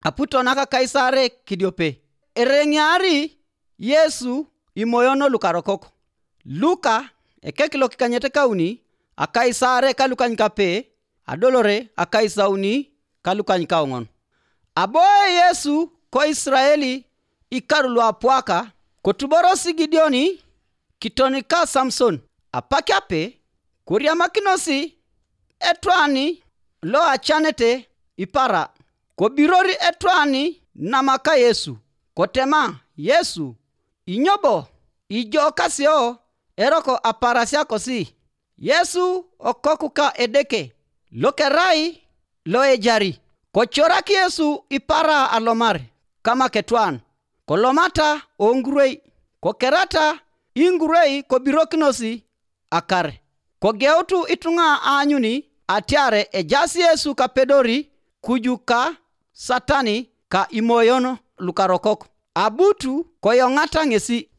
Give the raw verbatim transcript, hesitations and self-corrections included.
aputo naka Kaisare kidiope. Erengyari Yesu imoyono lukarokoko. Luka ekekilo kikanyete kauni a Kaisare kalukany kape adolore a Kaisauni kalukany kaongon. Aboye Yesu ko Israeli ikarulu apuaka kotuborosi Gideoni kitonika Samson apakape kuria makinosi etwani lo achanete ipara kobirori etwani namaka Yesu kotema Yesu inyobo ijo kasio eroko aparasya kosi Yesu okokuka edeke lokerai lo ejari kochoraki Yesu ipara alomare kama ketwan kolomata ongurei kokerata ingurei kobirokinosi akare kogeutu itunga anyuni atiare ejasi Yesu kapedori kujuka Satani ka imoyono lukarokoko abutu koyongata ngesi